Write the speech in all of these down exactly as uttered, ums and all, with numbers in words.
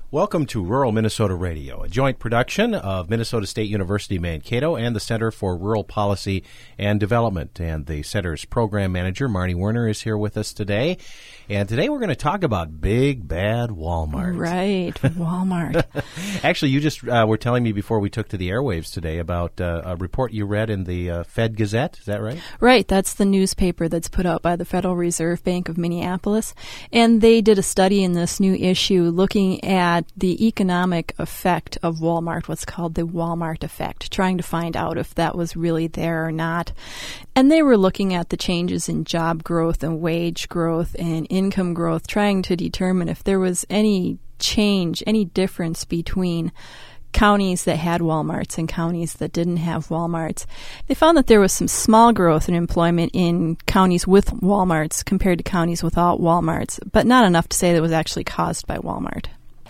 Welcome to Rural Minnesota Radio, a joint production of Minnesota State University Mankato and the Center for Rural Policy and Development. And the center's program manager, Marnie Werner, is here with us today. And today we're going to talk about big, bad Walmart. Right, Walmart. Actually, you just uh, were telling me before we took to the airwaves today about uh, a report you read in the uh, Fed Gazette. Is that right? Right. That's the newspaper that's put out by the Federal Reserve Bank of Minneapolis. And they did a study in this new issue looking at the economic effect of Walmart, what's called the Walmart effect, trying to find out if that was really there or not. And they were looking at the changes in job growth and wage growth and income growth, trying to determine if there was any change, any difference between counties that had Walmarts and counties that didn't have Walmarts. They found that there was some small growth in employment in counties with Walmarts compared to counties without Walmarts, but not enough to say that it was actually caused by Walmart.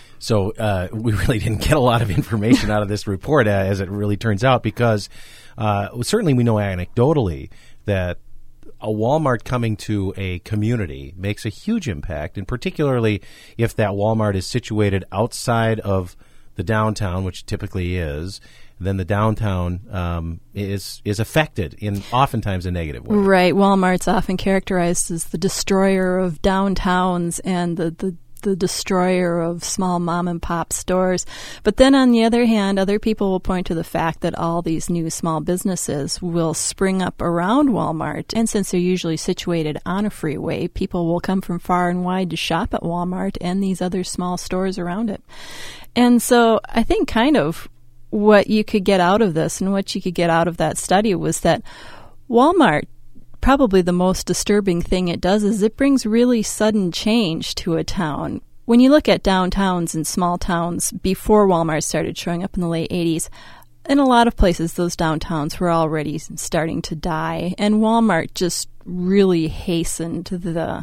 So uh, we really didn't get a lot of information out of this report, uh, as it really turns out, because uh, certainly we know anecdotally that a Walmart coming to a community makes a huge impact, and particularly if that Walmart is situated outside of the downtown, which typically is, then the downtown um, is is affected in oftentimes a negative way. Right. Walmart's often characterized as the destroyer of downtowns and the, the the destroyer of small mom-and-pop stores. But then on the other hand, other people will point to the fact that all these new small businesses will spring up around Walmart. And since they're usually situated on a freeway, people will come from far and wide to shop at Walmart and these other small stores around it. And so I think kind of what you could get out of this and what you could get out of that study was that Walmart, probably the most disturbing thing it does is it brings really sudden change to a town. When you look at downtowns and small towns before Walmart started showing up in the late eighties, in a lot of places those downtowns were already starting to die, and Walmart just really hastened the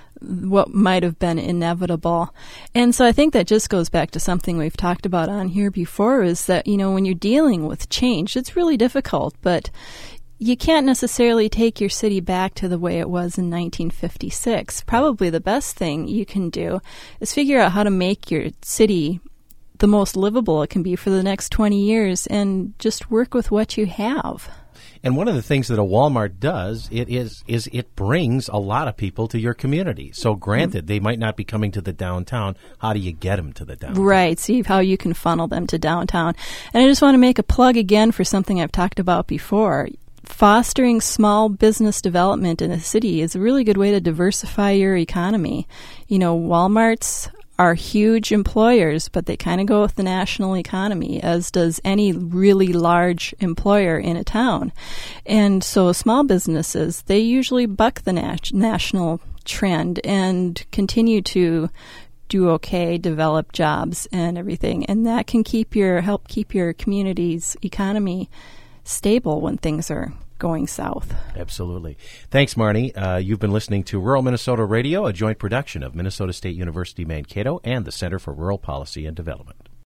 what might have been inevitable. And so I think that just goes back to something we've talked about on here before, is that, you know, when you're dealing with change, it's really difficult, but you can't necessarily take your city back to the way it was in nineteen fifty-six. Probably the best thing you can do is figure out how to make your city the most livable it can be for the next twenty years and just work with what you have. And one of the things that a Walmart does, it is is it brings a lot of people to your community. So granted, mm-hmm. they might not be coming to the downtown. How do you get them to the downtown? Right. See how you can funnel them to downtown. And I just want to make a plug again for something I've talked about before. Fostering small business development in a city is a really good way to diversify your economy. You know, Walmarts are huge employers, but they kind of go with the national economy, as does any really large employer in a town. And so small businesses, they usually buck the nat- national trend and continue to do okay, develop jobs and everything. And that can keep your help keep your community's economy stable when things are going south. Absolutely. Thanks, Marnie. Uh, you've been listening to Rural Minnesota Radio, a joint production of Minnesota State University Mankato and the Center for Rural Policy and Development.